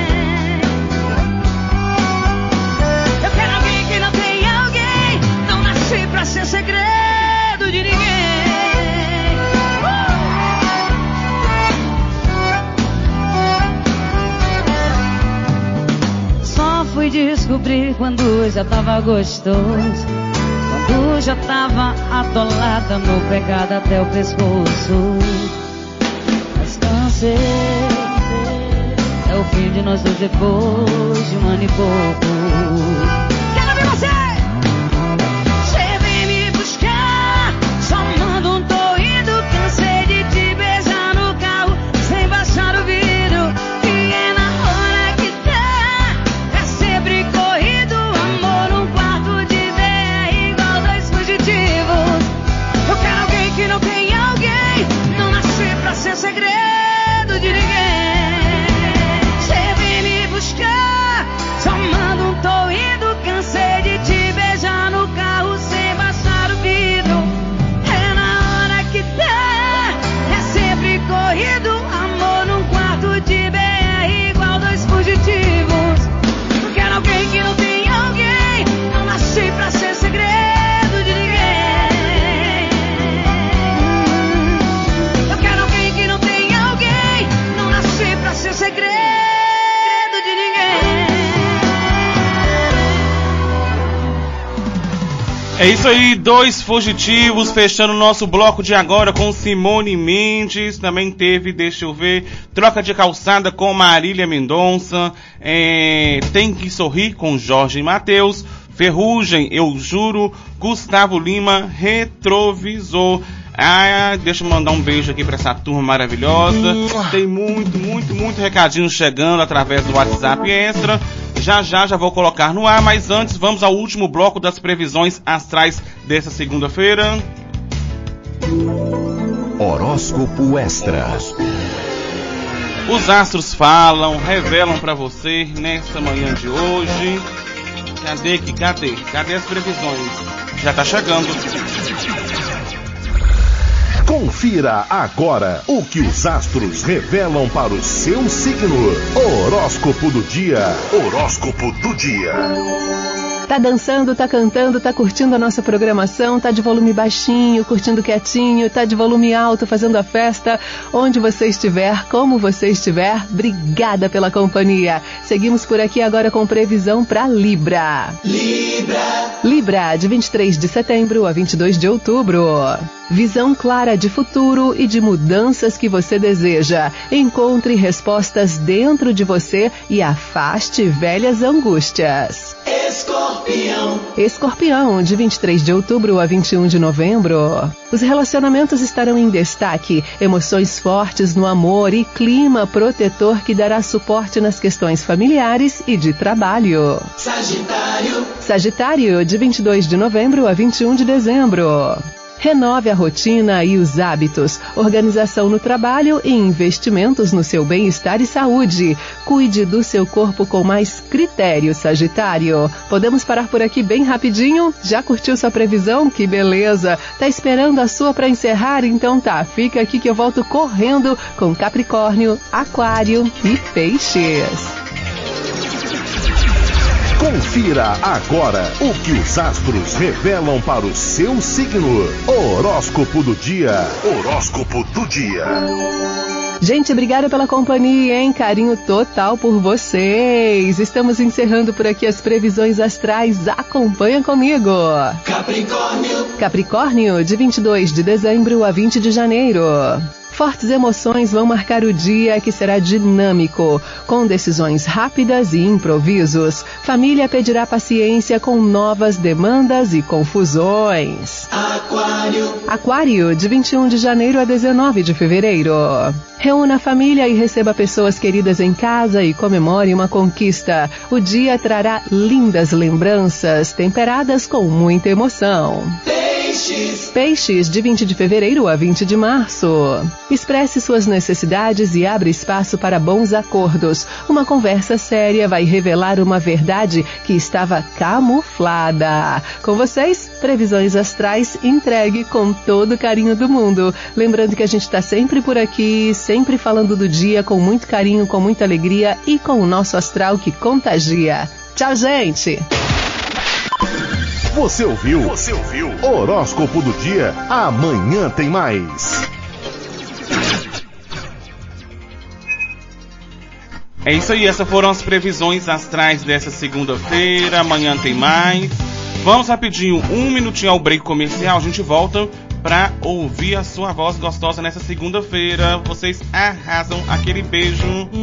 Eu quero alguém que não tem alguém. Não nasci pra ser segredo de ninguém.
Só fui descobrir quando já tava gostoso. Quando já tava atolada no pecado até o pescoço. Mas cansei. É o fim de nós dois depois de um ano e pouco.
Quero ver você! Cê vem me buscar, só manda um tô indo. Cansei de te beijar no carro sem baixar o vidro. E é na hora que dá, é sempre corrido. Amor num quarto de B R igual dois fugitivos. Eu quero alguém que não tem alguém. Não nasci pra ser segredo de ninguém. Cê vem me buscar, só manda um tô indo.
É isso aí, dois fugitivos, fechando o nosso bloco de agora com Simone Mendes. Também teve, deixa eu ver, Troca de Calçada com Marília Mendonça. É, Tem que Sorrir com Jorge Mateus. Ferrugem, Eu Juro. Gustavo Lima, Retrovisor. Ah, deixa eu mandar um beijo aqui pra essa turma maravilhosa. Tem muito, muito, muito recadinho chegando através do WhatsApp Extra. Já já já vou colocar no ar, mas antes vamos ao último bloco das previsões astrais dessa segunda-feira.
Horóscopo Extra.
Os astros falam, revelam pra você nessa manhã de hoje. Cadê que cadê? Cadê as previsões? Já tá chegando.
Confira agora o que os astros revelam para o seu signo. Horóscopo do dia. Horóscopo do dia.
Tá dançando, tá cantando, tá curtindo a nossa programação, tá de volume baixinho, curtindo quietinho, tá de volume alto, fazendo a festa, onde você estiver, como você estiver, obrigada pela companhia. Seguimos por aqui agora com previsão para Libra. Libra. Libra, de vinte e três de setembro a vinte e dois de outubro. Visão clara de futuro e de mudanças que você deseja. Encontre respostas dentro de você e afaste velhas angústias. Escorpião. Escorpião, de vinte e três de outubro a vinte e um de novembro. Os relacionamentos estarão em destaque, emoções fortes no amor e clima protetor que dará suporte nas questões familiares e de trabalho. Sagitário. Sagitário, de vinte e dois de novembro a vinte e um de dezembro. Renove a rotina e os hábitos, organização no trabalho e investimentos no seu bem-estar e saúde. Cuide do seu corpo com mais critério, Sagitário. Podemos parar por aqui bem rapidinho? Já curtiu sua previsão? Que beleza! Tá esperando a sua para encerrar? Então tá, fica aqui que eu volto correndo com Capricórnio, Aquário e Peixes.
Confira agora o que os astros revelam para o seu signo. Horóscopo do dia. Horóscopo do dia.
Gente, obrigada pela companhia, hein? Carinho total por vocês. Estamos encerrando por aqui as previsões astrais. Acompanha comigo. Capricórnio. Capricórnio, de vinte e dois de dezembro a vinte de janeiro. Fortes emoções vão marcar o dia, que será dinâmico, com decisões rápidas e improvisos. Família pedirá paciência com novas demandas e confusões. Aquário. Aquário, de vinte e um de janeiro a dezenove de fevereiro. Reúna a família e receba pessoas queridas em casa e comemore uma conquista. O dia trará lindas lembranças, temperadas com muita emoção. Peixes. Peixes, de vinte de fevereiro a vinte de março. Expresse suas necessidades e abra espaço para bons acordos. Uma conversa séria vai revelar uma verdade que estava camuflada. Com vocês, previsões astrais entregue com todo o carinho do mundo. Lembrando que a gente está sempre por aqui, sempre falando do dia com muito carinho, com muita alegria e com o nosso astral que contagia. Tchau, gente!
Você ouviu? Você ouviu? Horóscopo do dia. Amanhã tem mais.
É isso aí, essas foram as previsões astrais dessa segunda-feira. Amanhã tem mais. Vamos rapidinho, um minutinho ao break comercial. A gente volta pra ouvir a sua voz gostosa nessa segunda-feira. Vocês arrasam. Aquele beijo.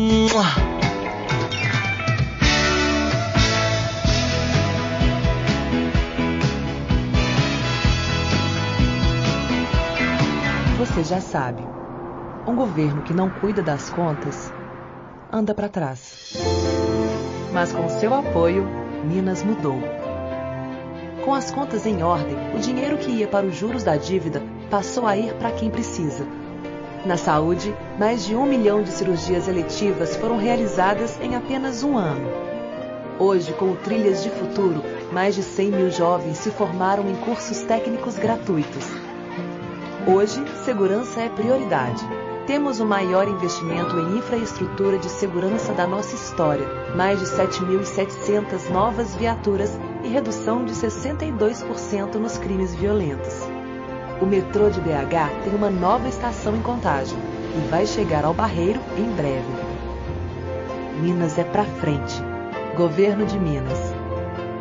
Você já sabe, um governo que não cuida das contas anda para trás. Mas com seu apoio, Minas mudou. Com as contas em ordem, o dinheiro que ia para os juros da dívida passou a ir para quem precisa. Na saúde, mais de um milhão de cirurgias eletivas foram realizadas em apenas um ano. Hoje, com o Trilhas de Futuro, mais de cem mil jovens se formaram em cursos técnicos gratuitos. Hoje, segurança é prioridade. Temos o maior investimento em infraestrutura de segurança da nossa história, mais de sete mil e setecentas novas viaturas e redução de sessenta e dois por cento nos crimes violentos. O metrô de B H tem uma nova estação em Contagem e vai chegar ao Barreiro em breve. Minas é pra frente. Governo de Minas.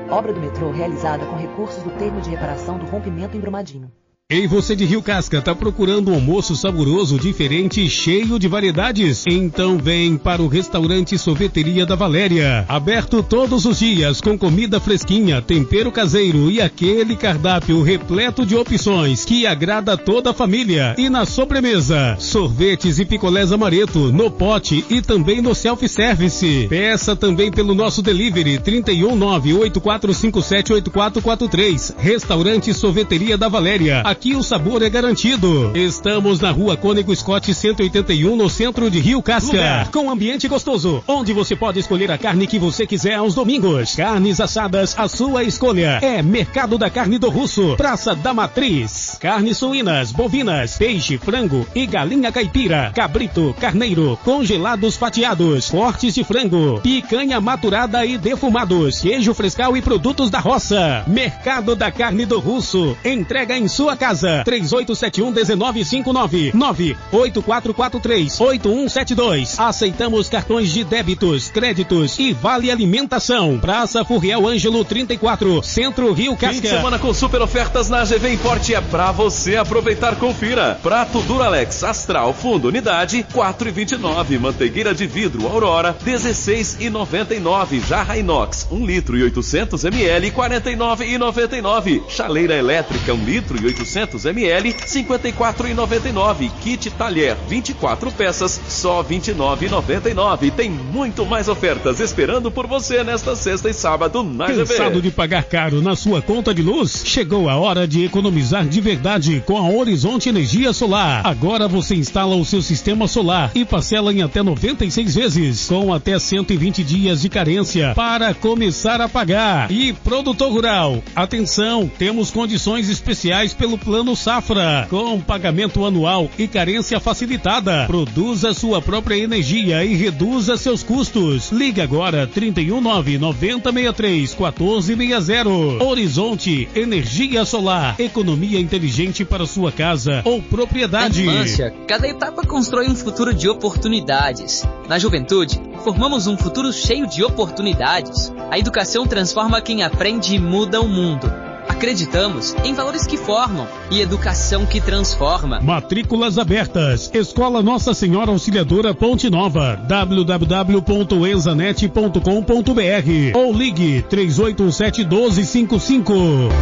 Obra do metrô realizada com recursos do termo de reparação do rompimento em Brumadinho.
Ei, você de Rio Casca, tá procurando um almoço saboroso, diferente e cheio de variedades? Então vem para o restaurante Sorveteria da Valéria. Aberto todos os dias, com comida fresquinha, tempero caseiro e aquele cardápio repleto de opções que agrada toda a família. E na sobremesa, sorvetes e picolés amareto, no pote e também no self-service. Peça também pelo nosso delivery trinta e um nove oito quatro cinco sete oito quatro quatro três. Restaurante Sorveteria da Valéria. Aqui o sabor é garantido. Estamos na rua Cônego Scott cento e oitenta e um, no centro de Rio Casca. Lugar com ambiente gostoso, onde você pode escolher a carne que você quiser aos domingos. Carnes assadas, a sua escolha. É Mercado da Carne do Russo, Praça da Matriz. Carnes suínas, bovinas, peixe, frango e galinha caipira, cabrito, carneiro, congelados fatiados, cortes de frango, picanha maturada e defumados, queijo frescal e produtos da roça. Mercado da Carne do Russo. Entrega em sua casa. três oito sete um um nove cinco nove nove oito quatro quatro três oito um sete dois. Aceitamos cartões de débitos, créditos e vale alimentação. Praça Furriel Ângelo trinta e quatro, Centro Rio Casca.
Fim de semana com super ofertas na G V Import é pra você aproveitar. Confira. Prato Duralex Astral Fundo Unidade quatro e vinte e nove. Manteigueira de vidro Aurora dezesseis e noventa e nove. Jarra inox um litro e oitocentos mililitros quarenta e nove e noventa e nove. Chaleira elétrica um litro e oitocentos mililitros cinquenta e quatro e noventa e nove. Kit talher vinte e quatro peças só vinte e nove e noventa e nove. Tem muito mais ofertas esperando por você nesta sexta e sábado na G V.
Cansado de pagar caro na sua conta de luz? Chegou a hora de economizar de verdade com a Horizonte Energia Solar. Agora você instala o seu sistema solar e parcela em até noventa e seis vezes, com até cento e vinte dias de carência para começar a pagar. E produtor rural, atenção, temos condições especiais pelo Plano Safra, com pagamento anual e carência facilitada. Produza sua própria energia e reduza seus custos. Ligue agora trinta e um nove noventa sessenta e três quatorze sessenta. Horizonte Energia Solar, economia inteligente para sua casa ou propriedade.
Na infância, cada etapa constrói um futuro de oportunidades. Na juventude, formamos um futuro cheio de oportunidades. A educação transforma quem aprende e muda o mundo. Acreditamos em valores que formam e educação que transforma.
Matrículas abertas. Escola Nossa Senhora Auxiliadora Ponte Nova. w w w ponto enzanet ponto com ponto b r ou ligue três oito um sete um dois cinco cinco.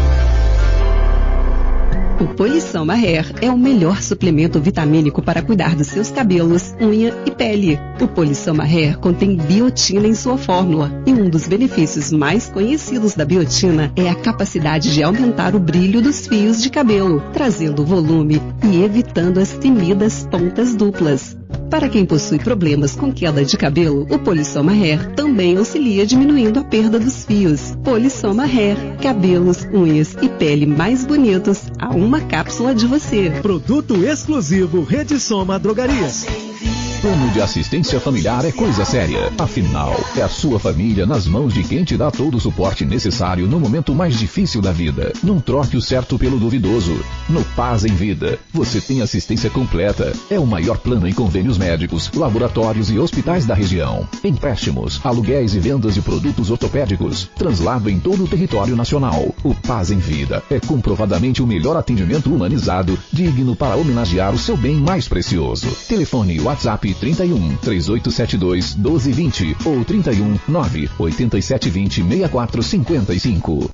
O Polissoma Hair é o melhor suplemento vitamínico para cuidar dos seus cabelos, unha e pele. O Polissoma Hair contém biotina em sua fórmula e um dos benefícios mais conhecidos da biotina é a capacidade de aumentar o brilho dos fios de cabelo, trazendo volume e evitando as temidas pontas duplas. Para quem possui problemas com queda de cabelo, o Polissoma Hair também auxilia diminuindo a perda dos fios. Polissoma Hair, cabelos, unhas e pele mais bonitos a uma cápsula de você.
Produto exclusivo Rede Soma Drogarias.
Plano de assistência familiar é coisa séria. Afinal, é a sua família nas mãos de quem te dá todo o suporte necessário no momento mais difícil da vida. Não troque o certo pelo duvidoso. No Paz em Vida, você tem assistência completa. É o maior plano em convênios médicos, laboratórios e hospitais da região. Empréstimos, aluguéis e vendas de produtos ortopédicos. Translado em todo o território nacional. O Paz em Vida é comprovadamente o melhor atendimento humanizado, digno para homenagear o seu bem mais precioso. Telefone WhatsApp trinta e um, três oito sete dois, um dois dois zero ou trinta e um, nove oito sete dois zero, seis quatro cinco cinco.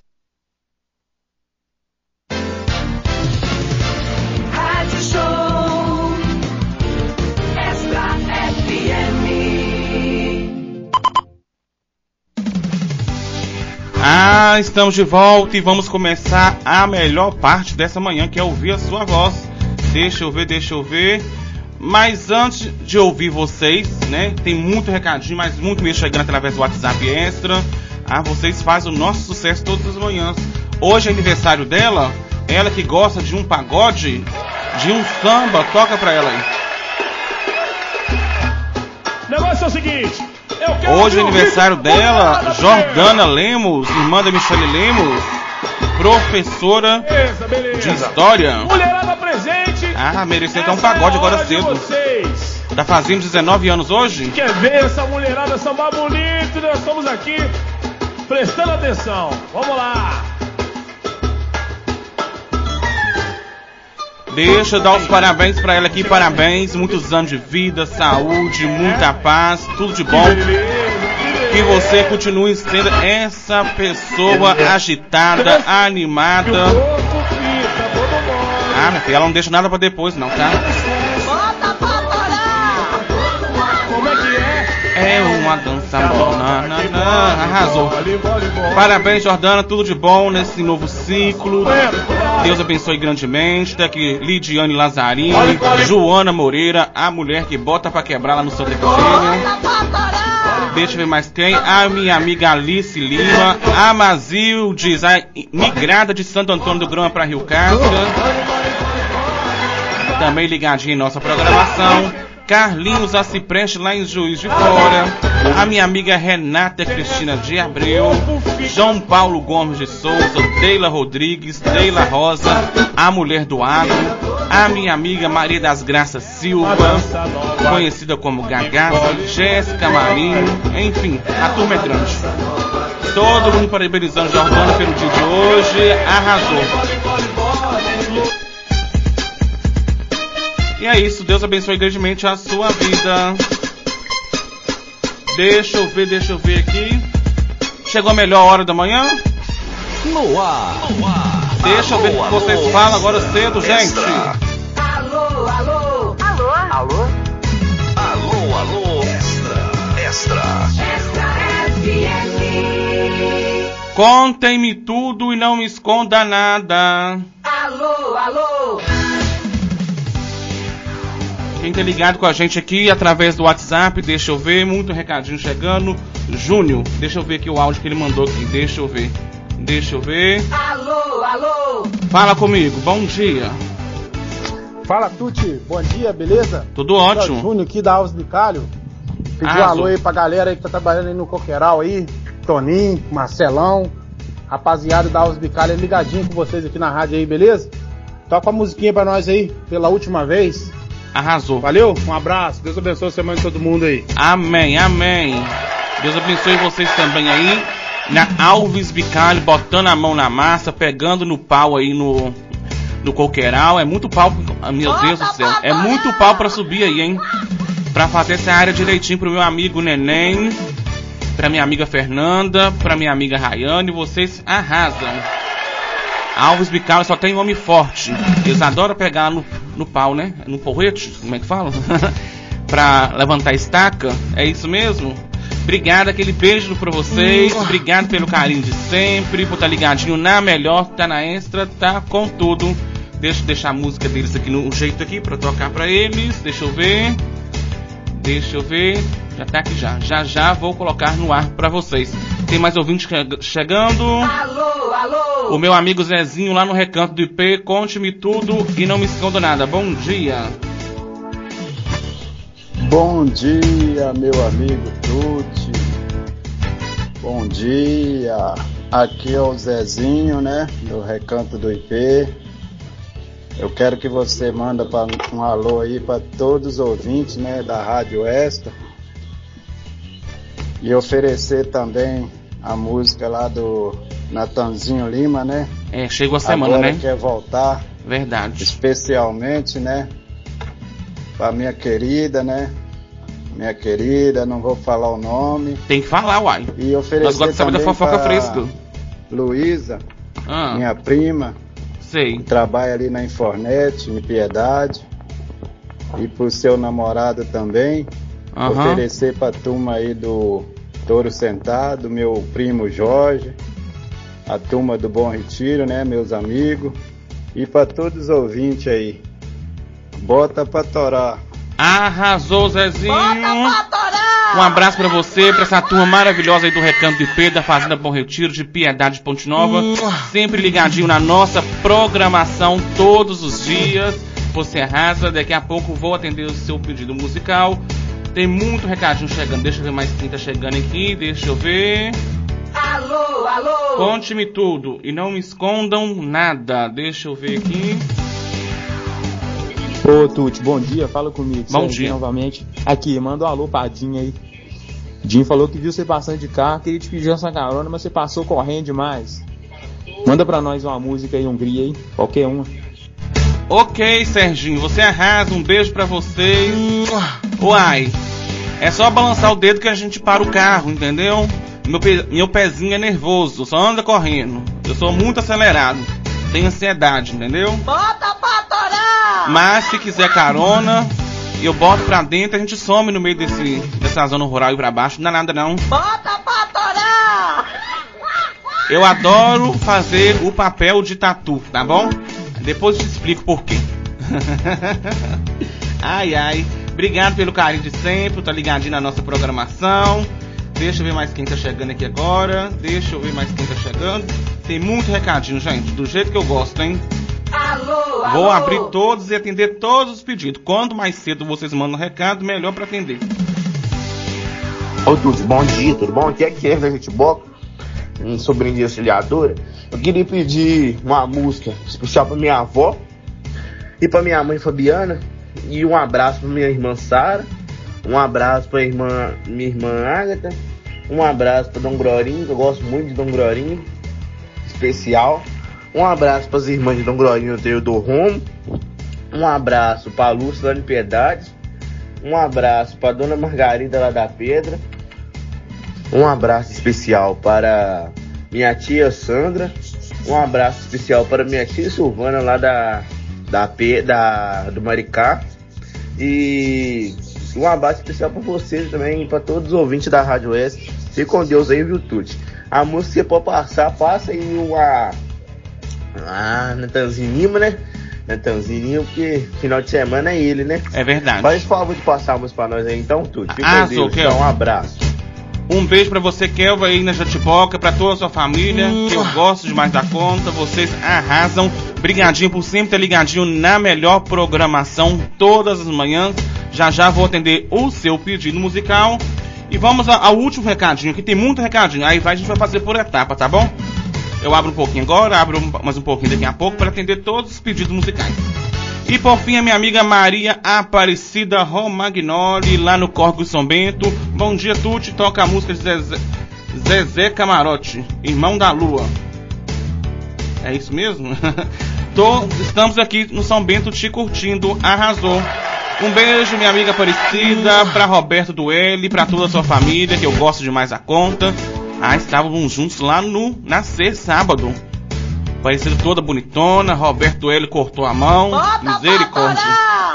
Rádio Show Extra F M.
Ah, estamos de volta e vamos começar a melhor parte dessa manhã, que é ouvir a sua voz. Deixa eu ver, deixa eu ver. Mas antes de ouvir vocês, né, tem muito recadinho, mas muito mesmo chegando através do WhatsApp Extra. Ah, vocês fazem o nosso sucesso todas as manhãs. Hoje é aniversário dela, ela que gosta de um pagode, de um samba, toca pra ela aí.
O negócio é o seguinte, eu quero
hoje é aniversário dela, Jordana Lemos, irmã da Michele Lemos, professora
beleza, beleza.
de História.
Mulherada presente.
Ah, mereceu até um pagode agora cedo. Tá fazendo dezenove anos hoje?
Quer ver essa mulherada sambar bonito? Nós estamos aqui
prestando atenção. Vamos lá.
Deixa eu dar os parabéns pra ela aqui, parabéns, muitos anos de vida, saúde, muita paz, tudo de bom. Que você continue sendo essa pessoa agitada, animada. Ah, minha filha, ela não deixa nada pra depois não, tá?
Como é que é?
É uma dança boa, arrasou. Parabéns, Jordana, tudo de bom nesse novo ciclo. Deus abençoe grandemente. Tá aqui Lidiane Lazzarini, Joana Moreira, a mulher que bota pra quebrar lá no Santa Efigênia. Deixa eu ver mais quem. A minha amiga Alice Lima, a Mazildes, a migrada de Santo Antônio do Grama pra Rio Casca. Também ligadinha em nossa programação. Carlinhos Acipreste lá em Juiz de Fora. A minha amiga Renata Cristina de Abreu. João Paulo Gomes de Souza. Deila Rodrigues, Deila Rosa, a mulher do agro. A minha amiga Maria das Graças Silva, conhecida como Gagaça, Jéssica Marinho. Enfim, a turma é grande. Todo mundo parabenizando Jordana pelo dia de hoje. Arrasou. E é isso, Deus abençoe grandemente a sua vida. Deixa eu ver, deixa eu ver aqui. Chegou a melhor hora da manhã?
No ar. No ar.
Deixa eu ver o que vocês falam agora cedo, gente.
Alô, alô, alô, alô,
Alô, alô, extra, extra.
Extra F M.
Contem-me tudo e não me esconda nada.
Alô, alô.
Quem tá ligado com a gente aqui através do WhatsApp, deixa eu ver, muito recadinho chegando. Júnior, deixa eu ver aqui o áudio que ele mandou aqui, deixa eu ver. Deixa eu ver.
Alô, alô.
Fala comigo, bom dia.
Fala, Tuti, bom dia, beleza?
Tudo ótimo.
Júnior aqui da Alves Bicalho. Pediu um alô aí pra galera aí que tá trabalhando aí no Coqueiral aí. Toninho, Marcelão, rapaziada da Alves Bicalho, ligadinho com vocês aqui na rádio aí, beleza? Toca a musiquinha pra nós aí, pela última vez.
Arrasou.
Valeu, um abraço, Deus abençoe a semana de todo mundo aí.
Amém, amém. Deus abençoe vocês também aí. Na Alves Bicalho, botando a mão na massa, pegando no pau aí no, no coqueiral. É muito pau, meu Deus do céu. É muito pau pra subir aí, hein? Pra fazer essa área direitinho pro meu amigo Neném, pra minha amiga Fernanda, pra minha amiga Rayane. Vocês arrasam. Alves Bicalho só tem homem forte. Eles adoram pegar no, no pau, né? No porrete, como é que fala? Pra levantar a estaca. É isso mesmo? Obrigado, aquele beijo pra vocês. Obrigado pelo carinho de sempre. Por estar ligadinho na melhor, tá na extra, tá com tudo. Deixa eu deixar a música deles aqui no jeito aqui pra tocar pra eles. Deixa eu ver. Deixa eu ver. Já tá aqui já. Já já vou colocar no ar pra vocês. Tem mais ouvinte chegando.
Alô, alô.
O meu amigo Zezinho lá no Recanto do I P. Conte-me tudo e não me esconda nada. Bom dia.
Bom dia, meu amigo Tuti. Bom dia. Aqui é o Zezinho, né? Do Recanto do I P. Eu quero que você manda pra, um alô aí para todos os ouvintes, né? Da Rádio Extra. E oferecer também a música lá do Natanzinho Lima, né?
É, chegou a semana,
Agora
né?
Quer voltar.
Verdade.
Especialmente, né? Pra minha querida, né? Minha querida, não vou falar o nome.
Tem que falar, uai.
E oferecer
Nós gostamos da fofoca fresca.
Luísa,
ah.
minha prima.
Sei.
Que trabalha ali na Infornet, em Piedade. E pro seu namorado também.
Uhum.
Oferecer pra turma aí do Touro Sentado, meu primo Jorge. A turma do Bom Retiro, né, meus amigos. E pra todos os ouvintes aí. Bota pra torar.
Arrasou, Zezinho. Um abraço pra você, pra essa turma maravilhosa aí do Recanto do I P, da Fazenda Bom Retiro, de Piedade, de Ponte Nova. Hum. Sempre ligadinho na nossa programação todos os dias. Você arrasa, daqui a pouco vou atender o seu pedido musical. Tem muito recadinho chegando, deixa eu ver mais quem tá chegando aqui, deixa eu ver.
Alô, alô.
Conte-me tudo e não me escondam nada, deixa eu ver aqui.
Ô Tuti, bom dia, fala comigo.
Bom
Serginho
dia.
Novamente. Aqui, manda um alô pra Dinha aí.
Jim falou que viu você passando de carro, queria te pedir essa carona, mas você passou correndo demais. Manda pra nós uma música aí, Hungria aí, qualquer uma.
Ok, Serginho, você arrasa, um beijo pra você. Uai, é só balançar o dedo que a gente para o carro, entendeu? Meu, pe... Meu pezinho é nervoso, só anda correndo. Eu sou muito acelerado, tenho ansiedade, entendeu?
Bota pra torar!
Mas se quiser carona, eu boto pra dentro e a gente some no meio desse, dessa zona rural e pra baixo, não dá nada não.
Bota pra torar!
Eu adoro fazer o papel de tatu, tá bom? Depois eu te explico por quê. Ai, ai. Obrigado pelo carinho de sempre, tá ligadinho na nossa programação. Deixa eu ver mais quem tá chegando aqui agora. Deixa eu ver mais quem tá chegando. Tem muito recadinho, gente, do jeito que eu gosto, hein?
Alô, alô.
Vou abrir todos e atender todos os pedidos. Quanto mais cedo vocês mandam recado, melhor pra atender.
Ô, Tudo, bom dia, tudo bom? Aqui é Kerr da Jutiboca, um sobrinho de auxiliadora. Eu queria pedir uma música especial pra minha avó e pra minha mãe Fabiana. E um abraço pra minha irmã Sara. Um abraço pra irmã, minha irmã Ágata. Um abraço pra Dom Grorinho, que eu gosto muito de Dom Grorinho. Especial. Um abraço pras irmãs de Dom Grorinho, Teodoro Romo. Um abraço pra Lúcia lá de Piedade. Um abraço pra Dona Margarida lá da Pedra. Um abraço especial para minha tia Sandra. Um abraço especial para minha tia Silvana lá da, da, P, da do Maricá. E um abraço especial para vocês também, para todos os ouvintes da Rádio Oeste. Fique com Deus aí, viu, Tuti? A música que você pode passar, passa aí uma... Ah, Natanzinho Lima, né? Natanzinho Lima, porque final de semana é ele, né?
É verdade.
Faz favor de passar a música pra nós aí, então, Tuti. Fique
ah,
com Deus,
então,
um abraço.
Um beijo pra você, Kelva, aí na Jatiboca, pra toda a sua família, que eu gosto demais da conta, vocês arrasam. Brigadinho por sempre ter ligadinho na melhor programação todas as manhãs. Já já vou atender o seu pedido musical. E vamos ao último recadinho, que tem muito recadinho. Aí vai, a gente vai fazer por etapa, tá bom? Eu abro um pouquinho agora, abro mais um pouquinho daqui a pouco para atender todos os pedidos musicais. E por fim, a minha amiga Maria Aparecida Romagnoli, lá no Córrego São Bento. Bom dia, Tuti. Toca a música de Zezé, Zezé Camarote, Irmão da Lua. É isso mesmo? Tô, estamos aqui no São Bento te curtindo. Arrasou. Um beijo, minha amiga Aparecida, pra Roberto Duelli, pra toda a sua família, que eu gosto demais da conta. Ah, estávamos juntos lá no Nascer sábado. Aparecida toda bonitona, Roberto Duelli cortou a mão. Bota, misericórdia.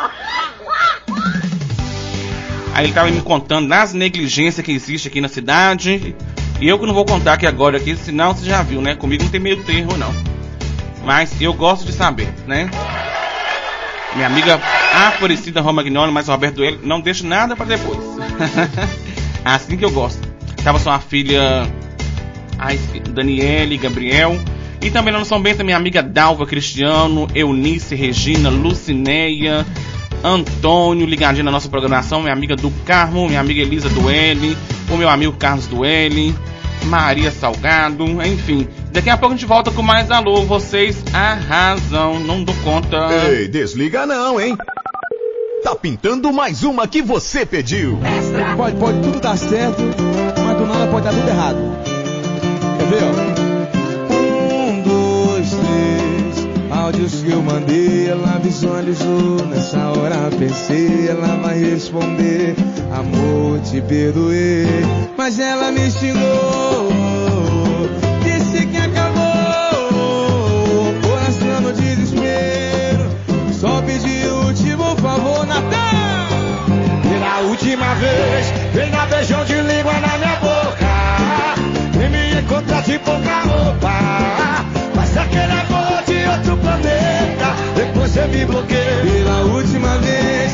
Aí ele tava me contando das negligências que existe aqui na cidade. E eu que não vou contar aqui agora, aqui, senão você já viu, né? Comigo não tem meio termo, não. Mas eu gosto de saber, né? Minha amiga Aparecida Romagnoli, mas o Roberto Duelli não deixa nada pra depois. Assim que eu gosto. Tava sua filha a Daniele, Gabriel. E também lá no São Bento, minha amiga Dalva Cristiano, Eunice, Regina, Lucineia, Antônio, ligadinho na nossa programação. Minha amiga do Carmo, minha amiga Elisa Duelli, o meu amigo Carlos Duelli, Maria Salgado, enfim. Daqui a pouco a gente volta com mais alô. Vocês arrasam, não dou conta.
Ei, desliga não, hein? Tá pintando mais uma que você pediu.
Extra. Pode, pode tudo dar certo, mas do nada pode dar tudo errado. Quer ver, ó? Um, dois, três. Áudios que eu mandei, ela visualizou. Nessa hora pensei, ela vai responder. Amor, te perdoei, mas ela me xingou. Disse que acabou, coração no desespero. Só pedi o último favor, Natan. Pela última vez, venha beijão de língua na minha boca. E me encontrar de pouca roupa. Mas aquele amor de outro planeta, depois você me bloqueia. Pela última vez,